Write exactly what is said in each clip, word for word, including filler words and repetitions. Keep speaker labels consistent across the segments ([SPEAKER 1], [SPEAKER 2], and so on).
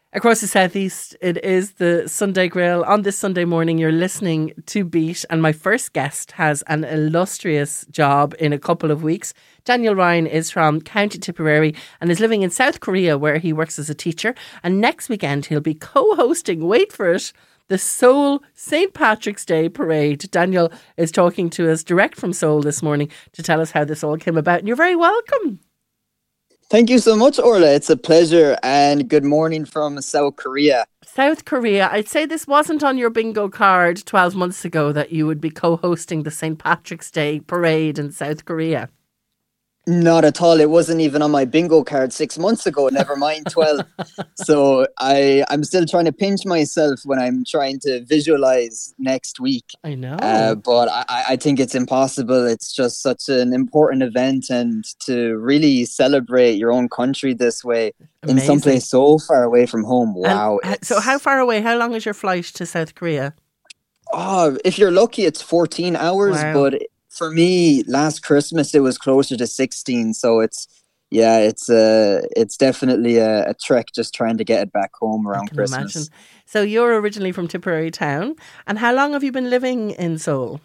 [SPEAKER 1] Across the southeast, it is the Sunday Grill. On this Sunday morning, you're listening to Beat, and my first guest has an illustrious job in a couple of weeks. Daniel Ryan is from County Tipperary and is living in South Korea, where he works as a teacher. And next weekend, he'll be co-hosting, wait for it, the Seoul Saint Patrick's Day Parade. Daniel is talking to us direct from Seoul this morning to tell us how this all came about. And you're very welcome.
[SPEAKER 2] Thank you so much, Orla. It's a pleasure, and good morning from South Korea.
[SPEAKER 1] South Korea. I'd say this wasn't on your bingo card twelve months ago that you would be co-hosting the Saint Patrick's Day Parade in South Korea.
[SPEAKER 2] Not at all. It wasn't even on my bingo card six months ago, never mind twelve. So I, I'm still trying to pinch myself when I'm trying to visualize next week.
[SPEAKER 1] I know.
[SPEAKER 2] Uh, but I, I think it's impossible. It's just such an important event, and to really celebrate your own country this way Amazing. In someplace so far away from home. Wow.
[SPEAKER 1] And, so how far away? How long is your flight to South Korea?
[SPEAKER 2] Oh, if you're lucky, it's fourteen hours,
[SPEAKER 1] wow.
[SPEAKER 2] but for me, last Christmas it was closer to sixteen, so it's yeah, it's uh, it's definitely a, a trek just trying to get it back home around I can Christmas. Imagine.
[SPEAKER 1] So you're originally from Tipperary town, and how long have you been living in Seoul?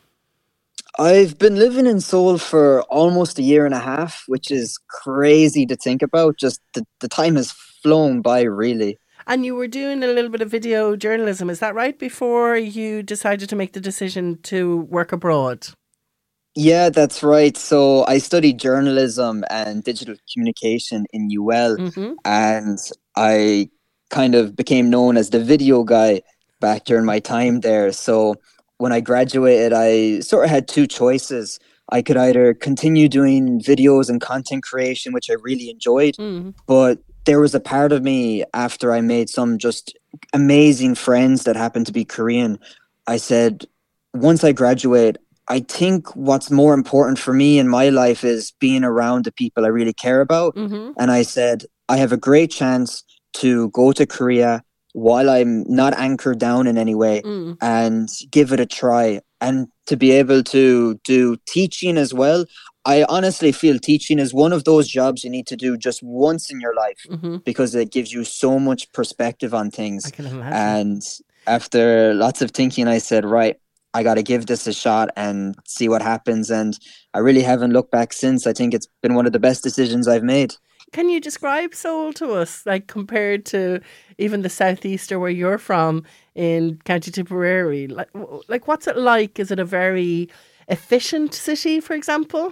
[SPEAKER 2] I've been living in Seoul for almost a year and a half, which is crazy to think about. Just the, the time has flown by, really.
[SPEAKER 1] And you were doing a little bit of video journalism, is that right, before you decided to make the decision to work abroad?
[SPEAKER 2] Yeah, that's right. So I studied journalism and digital communication in U L, mm-hmm. and I kind of became known as the video guy back during my time there. So when I graduated, I sort of had two choices. I could either continue doing videos and content creation, which I really enjoyed, mm-hmm. but there was a part of me after I made some just amazing friends that happened to be Korean. I said, once I graduate, I think what's more important for me in my life is being around the people I really care about. Mm-hmm. And I said, I have a great chance to go to Korea while I'm not anchored down in any way mm. and give it a try. And to be able to do teaching as well. I honestly feel teaching is one of those jobs you need to do just once in your life mm-hmm. because it gives you so much perspective on things.
[SPEAKER 1] I can imagine.
[SPEAKER 2] And after lots of thinking, I said, right, I got to give this a shot and see what happens. And I really haven't looked back since. I think it's been one of the best decisions I've made.
[SPEAKER 1] Can you describe Seoul to us, like compared to even the southeast or where you're from in County Tipperary? Like, like what's it like? Is it a very efficient city, for example?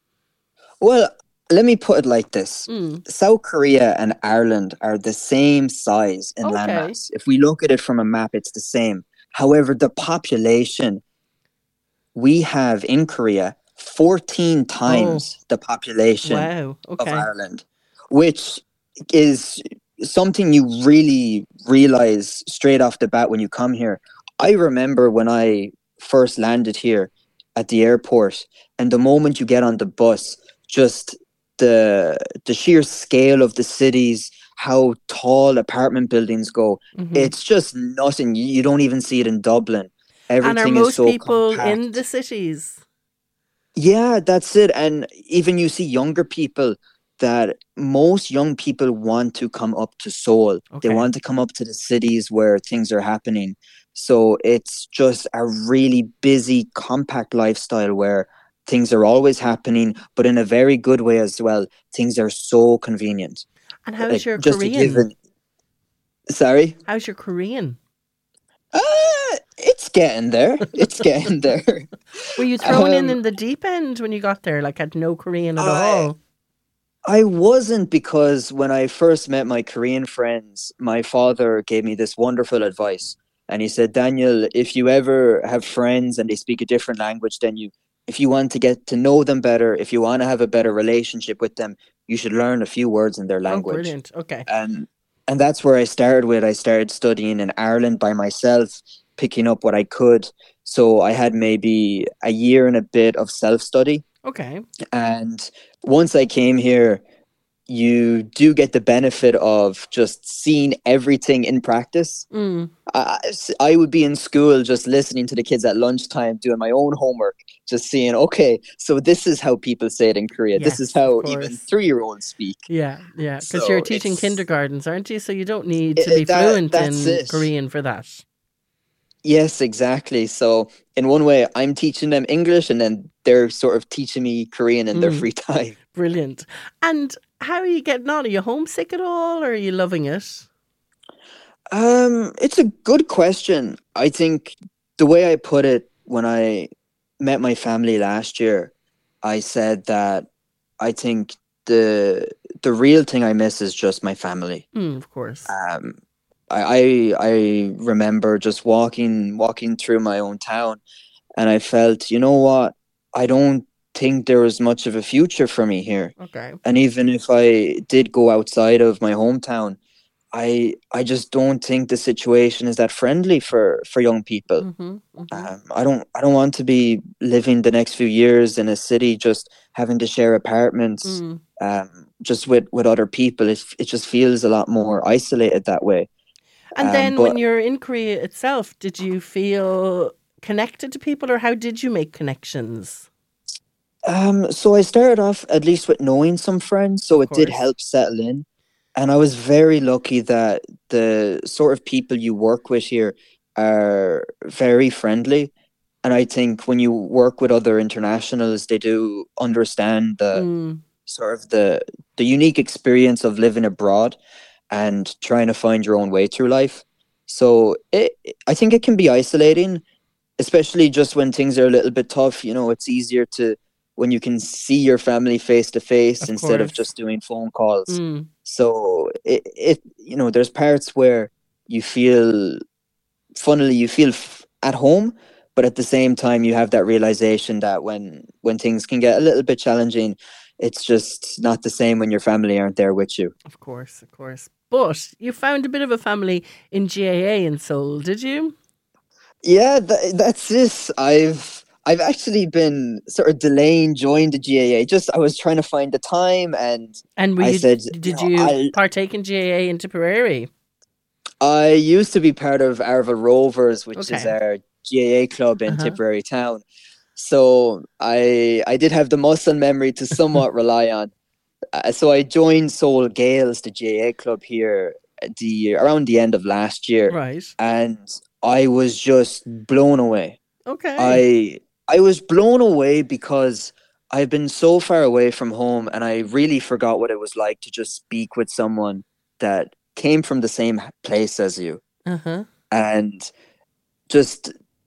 [SPEAKER 2] Well, let me put it like this. Mm. South Korea and Ireland are the same size in
[SPEAKER 1] okay.
[SPEAKER 2] landmass. If we look at it from a map, it's the same. However, the population we have in Korea, fourteen times
[SPEAKER 1] oh.
[SPEAKER 2] the population
[SPEAKER 1] wow. okay.
[SPEAKER 2] of Ireland, which is something you really realize straight off the bat when you come here. I remember when I first landed here at the airport, and the moment you get on the bus, just the the sheer scale of the cities, how tall apartment buildings go. Mm-hmm. It's just nothing. You, you don't even see it in Dublin. Everything
[SPEAKER 1] and are most
[SPEAKER 2] is so
[SPEAKER 1] people
[SPEAKER 2] compact.
[SPEAKER 1] In the cities?
[SPEAKER 2] Yeah, that's it. And even you see younger people, that most young people want to come up to Seoul. Okay. They want to come up to the cities where things are happening. So it's just a really busy, compact lifestyle where things are always happening, but in a very good way as well. Things are so convenient.
[SPEAKER 1] And how's like, your
[SPEAKER 2] just
[SPEAKER 1] Korean?
[SPEAKER 2] An... Sorry?
[SPEAKER 1] How's your Korean?
[SPEAKER 2] Uh, it's getting there. It's getting there.
[SPEAKER 1] Were you thrown um, in in the deep end when you got there? Like had no Korean at I, all?
[SPEAKER 2] I wasn't, because when I first met my Korean friends, my father gave me this wonderful advice. And he said, Daniel, if you ever have friends and they speak a different language than you, if you want to get to know them better, if you want to have a better relationship with them, you should learn a few words in their language.
[SPEAKER 1] Oh, brilliant. Okay.
[SPEAKER 2] And and that's where I started with. I started studying in Ireland by myself, picking up what I could. So I had maybe a year and a bit of self-study.
[SPEAKER 1] Okay.
[SPEAKER 2] And once I came here, you do get the benefit of just seeing everything in practice.
[SPEAKER 1] Mm.
[SPEAKER 2] I, I would be in school just listening to the kids at lunchtime doing my own homework, just seeing, okay, so this is how people say it in Korea.
[SPEAKER 1] Yes,
[SPEAKER 2] this is
[SPEAKER 1] of
[SPEAKER 2] how even
[SPEAKER 1] course.
[SPEAKER 2] three-year-olds speak.
[SPEAKER 1] Yeah, yeah, because you're
[SPEAKER 2] So
[SPEAKER 1] teaching
[SPEAKER 2] it's
[SPEAKER 1] kindergartens, aren't you? So you don't need
[SPEAKER 2] it,
[SPEAKER 1] to be
[SPEAKER 2] it- that
[SPEAKER 1] fluent
[SPEAKER 2] that's
[SPEAKER 1] in
[SPEAKER 2] it.
[SPEAKER 1] Korean for that.
[SPEAKER 2] Yes, exactly. So in one way, I'm teaching them English, and then they're sort of teaching me Korean in their
[SPEAKER 1] Mm,
[SPEAKER 2] free time.
[SPEAKER 1] brilliant. And how are you getting on? Are you homesick at all, or are you loving it?
[SPEAKER 2] Um, it's a good question. I think the way I put it when I met my family last year, I said that I think the the real thing I miss is just my family.
[SPEAKER 1] Mm, of course.
[SPEAKER 2] Um, I, I I remember just walking walking through my own town, and I felt, you know what? I don't think there was much of a future for me here.
[SPEAKER 1] Okay.
[SPEAKER 2] And even if I did go outside of my hometown, I I just don't think the situation is that friendly for for young people.
[SPEAKER 1] Mm-hmm, mm-hmm.
[SPEAKER 2] Um, I don't I don't want to be living the next few years in a city just having to share apartments,
[SPEAKER 1] Mm.
[SPEAKER 2] um, just with with other people. It it just feels a lot more isolated that way.
[SPEAKER 1] And
[SPEAKER 2] Um,
[SPEAKER 1] then when
[SPEAKER 2] but
[SPEAKER 1] you're in Korea itself, did you feel connected to people, or how did you make connections?
[SPEAKER 2] um, so I started off at least with knowing some friends, so
[SPEAKER 1] Of
[SPEAKER 2] it did
[SPEAKER 1] course.
[SPEAKER 2] help settle in. And I was very lucky that the sort of people you work with here are very friendly. And I think when you work with other internationals, they do understand the
[SPEAKER 1] Mm,
[SPEAKER 2] sort of the the unique experience of living abroad and trying to find your own way through life. So it, I think it can be isolating, especially just when things are a little bit tough. You know, it's easier to when you can see your family face to face
[SPEAKER 1] of
[SPEAKER 2] instead of
[SPEAKER 1] course.
[SPEAKER 2] just doing phone calls.
[SPEAKER 1] Mm.
[SPEAKER 2] So it, it you know, there's parts where you feel, funnily, you feel f- at home, but at the same time, you have that realization that when when things can get a little bit challenging, it's just not the same when your family aren't there with you.
[SPEAKER 1] Of course, of course. But you found a bit of a family in G A A in Seoul, did you?
[SPEAKER 2] Yeah, th- that's this. I've I've actually been sort of delaying joining the G A A. Just I was trying to find the time, and
[SPEAKER 1] And were
[SPEAKER 2] I
[SPEAKER 1] you?
[SPEAKER 2] said, you
[SPEAKER 1] Did
[SPEAKER 2] know,
[SPEAKER 1] you
[SPEAKER 2] I
[SPEAKER 1] partake in G A A in Tipperary?
[SPEAKER 2] I used to be part of Arva Rovers, which is
[SPEAKER 1] Okay.
[SPEAKER 2] our G A A club
[SPEAKER 1] Uh
[SPEAKER 2] in
[SPEAKER 1] huh.
[SPEAKER 2] Tipperary town. So I I did have the muscle memory to somewhat rely on. Uh, so I joined Seoul Gales, the G A A club here, at the around the end of last year,
[SPEAKER 1] Right.
[SPEAKER 2] and I was just blown away.
[SPEAKER 1] Okay.
[SPEAKER 2] I I was blown away because I've been so far away from home, and I really forgot what it was like to just speak with someone that came from the same place as you.
[SPEAKER 1] Uh huh.
[SPEAKER 2] And just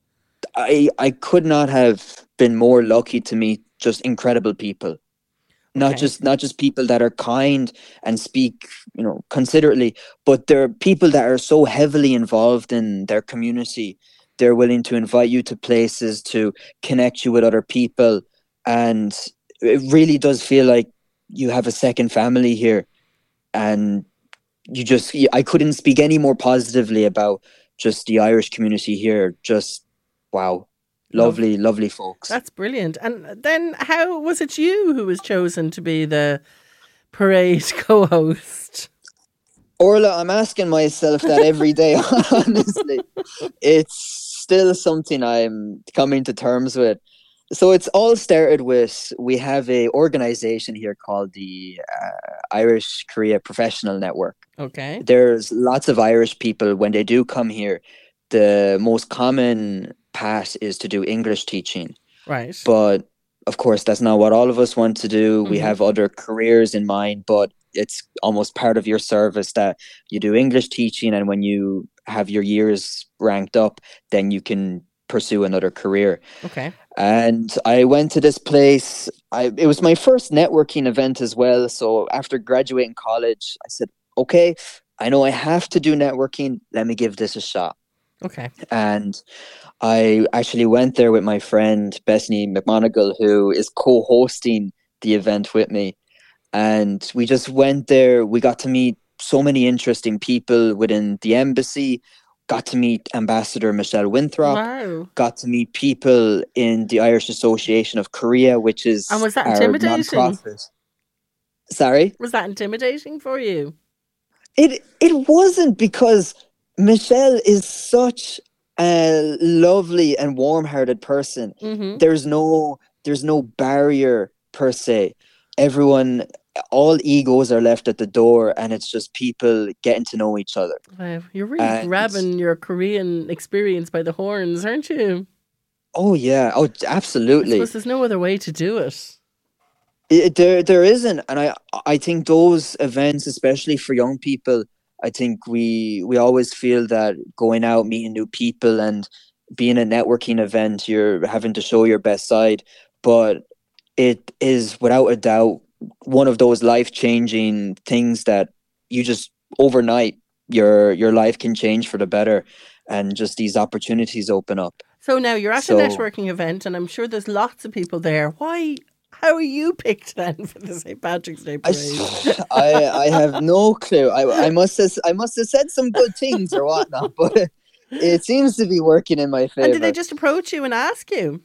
[SPEAKER 2] I I could not have been more lucky to meet just incredible people. Not
[SPEAKER 1] Okay.
[SPEAKER 2] just not just people that are kind and speak, you know, considerately, but there are people that are so heavily involved in their community. They're willing to invite you to places, to connect you with other people, and it really does feel like you have a second family here. And you just, I couldn't speak any more positively about just the Irish community here. Just wow,
[SPEAKER 1] Love.
[SPEAKER 2] lovely, lovely folks.
[SPEAKER 1] That's brilliant. And then, how was it you who was chosen to be the parade co-host?
[SPEAKER 2] Orla, I'm asking myself that every day, honestly. It's still something I'm coming to terms with. So it's all started with, we have a organization here called the uh, Irish Korea Professional Network.
[SPEAKER 1] Okay.
[SPEAKER 2] There's lots of Irish people when they do come here. The most common path is to do English teaching.
[SPEAKER 1] Right.
[SPEAKER 2] But of course, that's not what all of us want to do. We
[SPEAKER 1] Mm-hmm.
[SPEAKER 2] have other careers in mind, but it's almost part of your service that you do English teaching. And when you have your years ranked up, then you can pursue another career.
[SPEAKER 1] Okay.
[SPEAKER 2] And I went to this place. I, it was my first networking event as well. So after graduating college, I said, okay, I know I have to do networking. Let me give this a shot.
[SPEAKER 1] Okay.
[SPEAKER 2] And I actually went there with my friend Bethany McMonigal, who is co-hosting the event with me. And we just went there. We got to meet so many interesting people within the embassy, got to meet Ambassador Michelle Winthrop,
[SPEAKER 1] Wow.
[SPEAKER 2] got to meet people in the Irish Association of Korea, which
[SPEAKER 1] And
[SPEAKER 2] is
[SPEAKER 1] was that
[SPEAKER 2] our
[SPEAKER 1] intimidating?
[SPEAKER 2] non-profit. Sorry?
[SPEAKER 1] Was that intimidating for you?
[SPEAKER 2] It it wasn't, because Michelle is such a lovely and warm-hearted person.
[SPEAKER 1] Mm-hmm.
[SPEAKER 2] There's no there's no barrier per se. Everyone, all egos are left at the door, and it's just people getting to know each other.
[SPEAKER 1] Wow, you're really
[SPEAKER 2] And
[SPEAKER 1] grabbing your Korean experience by the horns, aren't you?
[SPEAKER 2] oh yeah, oh
[SPEAKER 1] I suppose
[SPEAKER 2] absolutely.
[SPEAKER 1] there's no other way to do it.
[SPEAKER 2] It, there there isn't, and I I think those events, especially for young people, I think we we always feel that going out, meeting new people, and being a networking event, you're having to show your best side, but it is without a doubt one of those life changing things that you just overnight your your life can change for the better, and just these opportunities open up.
[SPEAKER 1] So now you're at a
[SPEAKER 2] So
[SPEAKER 1] networking event, and I'm sure there's lots of people there. Why? How are you picked then for the Saint Patrick's Day
[SPEAKER 2] I,
[SPEAKER 1] parade?
[SPEAKER 2] I, I have no clue. I, I must have I must have said some good things or whatnot, but it seems to be working in my
[SPEAKER 1] And did they
[SPEAKER 2] favor.
[SPEAKER 1] just approach you and ask you?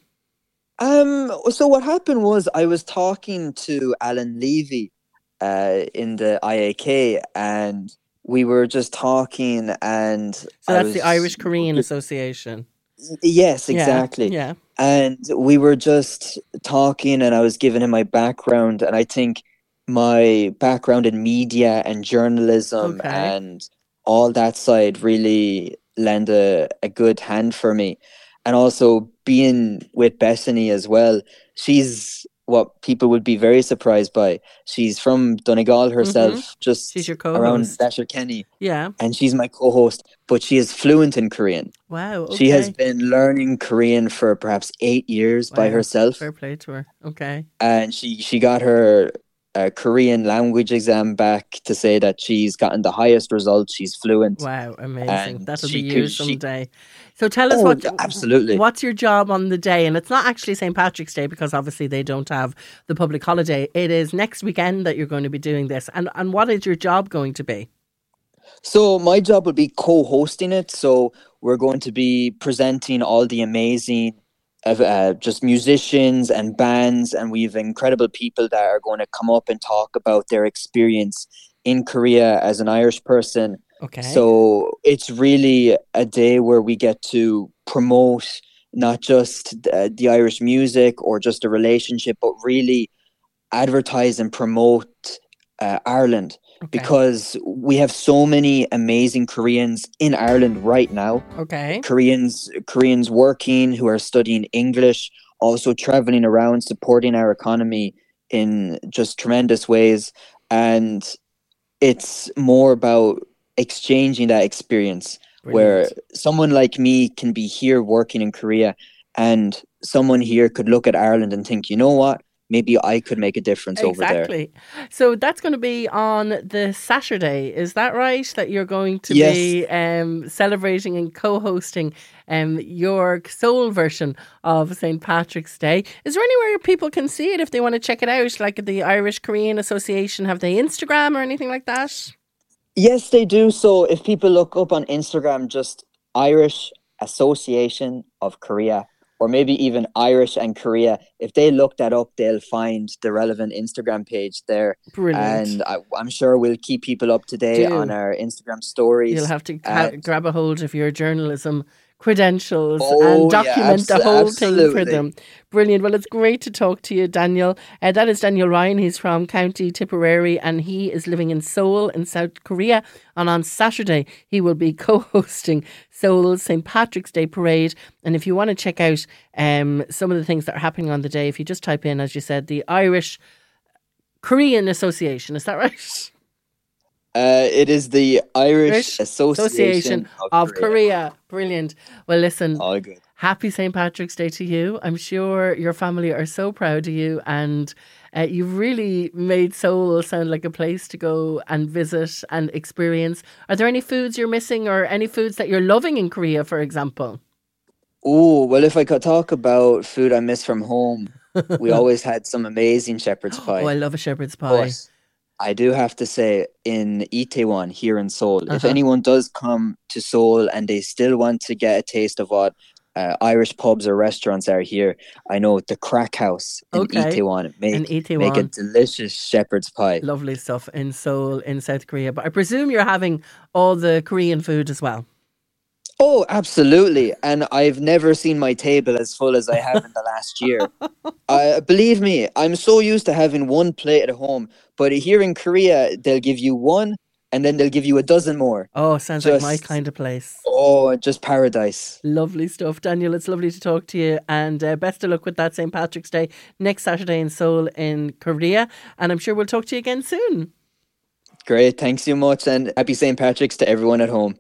[SPEAKER 2] Um, so what happened was I was talking to Alan Levy, uh, in the I A K, and we were just talking, and
[SPEAKER 1] So
[SPEAKER 2] I
[SPEAKER 1] that's the
[SPEAKER 2] was
[SPEAKER 1] Irish Korean Association.
[SPEAKER 2] yes,
[SPEAKER 1] Yeah,
[SPEAKER 2] exactly.
[SPEAKER 1] yeah.
[SPEAKER 2] And we were just talking, and I was giving him my background, and I think my background in media and journalism
[SPEAKER 1] Okay.
[SPEAKER 2] and all that side really lend a, a good hand for me. And also being with Bethany as well, she's what people would be very surprised by. She's from Donegal
[SPEAKER 1] Mm-hmm.
[SPEAKER 2] herself,
[SPEAKER 1] She's
[SPEAKER 2] just
[SPEAKER 1] your
[SPEAKER 2] around
[SPEAKER 1] co-host.
[SPEAKER 2] Letterkenny,
[SPEAKER 1] Yeah.
[SPEAKER 2] and she's my co-host, but she is fluent in Korean.
[SPEAKER 1] Wow.
[SPEAKER 2] She has
[SPEAKER 1] Okay.
[SPEAKER 2] been learning Korean for perhaps eight years by
[SPEAKER 1] Wow.
[SPEAKER 2] herself,
[SPEAKER 1] Fair play to her. Okay.
[SPEAKER 2] and she she got her uh, Korean language exam back to say that she's gotten the highest results. She's fluent,
[SPEAKER 1] Wow. Amazing.
[SPEAKER 2] and
[SPEAKER 1] That'll be
[SPEAKER 2] she
[SPEAKER 1] you
[SPEAKER 2] could she
[SPEAKER 1] someday. So tell us
[SPEAKER 2] oh
[SPEAKER 1] what
[SPEAKER 2] absolutely.
[SPEAKER 1] what's your job on the day? And it's not actually Saint Patrick's Day because obviously they don't have the public holiday. It is next weekend that you're going to be doing this. And and what is your job going to be?
[SPEAKER 2] So my job will be co-hosting it. So we're going to be presenting all the amazing, uh, uh, just musicians and bands, and we have incredible people that are going to come up and talk about their experience in Korea as an Irish person.
[SPEAKER 1] Okay.
[SPEAKER 2] So it's really a day where we get to promote not just uh, the Irish music or just a relationship, but really advertise and promote uh, Ireland,
[SPEAKER 1] Okay.
[SPEAKER 2] because we have so many amazing Koreans in Ireland right now.
[SPEAKER 1] Okay.
[SPEAKER 2] Koreans Koreans working, who are studying English, also traveling around supporting our economy in just tremendous ways. And it's more about exchanging that experience, where
[SPEAKER 1] Brilliant.
[SPEAKER 2] someone like me can be here working in Korea, and someone here could look at Ireland and think, you know what? Maybe I could make a difference over there.
[SPEAKER 1] Exactly. So that's going to be on the Saturday. Is that right? That you're going to
[SPEAKER 2] Yes,
[SPEAKER 1] be um, celebrating and co-hosting um, your soul version of Saint Patrick's Day. Is there anywhere people can see it if they want to check it out? Like the Irish Korean Association, have they Instagram or anything like that?
[SPEAKER 2] yes, they do. So if people look up on Instagram, just Irish Association of Korea, or maybe even Irish and Korea, if they look that up, they'll find the relevant Instagram page there.
[SPEAKER 1] Brilliant.
[SPEAKER 2] And I, I'm sure we'll keep people up to date on
[SPEAKER 1] Do.
[SPEAKER 2] our Instagram
[SPEAKER 1] You'll
[SPEAKER 2] stories.
[SPEAKER 1] have to ha-
[SPEAKER 2] And
[SPEAKER 1] grab a hold of your journalism credentials and
[SPEAKER 2] oh, yeah,
[SPEAKER 1] document
[SPEAKER 2] abs-
[SPEAKER 1] the whole thing for
[SPEAKER 2] absolutely.
[SPEAKER 1] them. Brilliant. Well, it's great to talk to you, Daniel. Uh, that is Daniel Ryan. He's from County Tipperary and he is living in Seoul in South Korea. And on Saturday, he will be co-hosting Seoul's Saint Patrick's Day Parade. And if you want to check out um, some of the things that are happening on the day, if you just type in, as you said, the Irish Korean Association, is that right?
[SPEAKER 2] Uh, it is the Irish
[SPEAKER 1] Irish
[SPEAKER 2] Association
[SPEAKER 1] Association
[SPEAKER 2] of
[SPEAKER 1] of
[SPEAKER 2] Korea.
[SPEAKER 1] Korea. Brilliant. Well, listen,
[SPEAKER 2] All good.
[SPEAKER 1] happy Saint Patrick's Day to you. I'm sure your family are so proud of you and uh, you've really made Seoul sound like a place to go and visit and experience. Are there any foods you're missing or any foods that you're loving in Korea, for example?
[SPEAKER 2] Oh, well, if I could talk about food I miss from home, we always had some amazing shepherd's
[SPEAKER 1] Oh, I
[SPEAKER 2] pie.
[SPEAKER 1] love a shepherd's pie.
[SPEAKER 2] But I do have to say, in Itaewon here in Seoul, if
[SPEAKER 1] Uh-huh.
[SPEAKER 2] anyone does come to Seoul and they still want to get a taste of what uh, Irish pubs or restaurants are here. I know the Crack House in
[SPEAKER 1] Okay.
[SPEAKER 2] Itaewon make,
[SPEAKER 1] In Itaewon.
[SPEAKER 2] make a delicious shepherd's pie.
[SPEAKER 1] Lovely stuff in Seoul, in South Korea. But I presume you're having all the Korean food as well.
[SPEAKER 2] Oh, absolutely. And I've never seen my table as full as I have in the last year. Uh, believe me, I'm so used to having one plate at home. But here in Korea, they'll give you one and then they'll give you a dozen more.
[SPEAKER 1] Oh, sounds just, like my kind of place.
[SPEAKER 2] Oh, just paradise.
[SPEAKER 1] Lovely stuff. Daniel, it's lovely to talk to you. And uh, best of luck with that Saint Patrick's Day next Saturday in Seoul in Korea. And I'm sure we'll talk to you again soon.
[SPEAKER 2] Great. Thanks so much. And happy Saint Patrick's to everyone at home.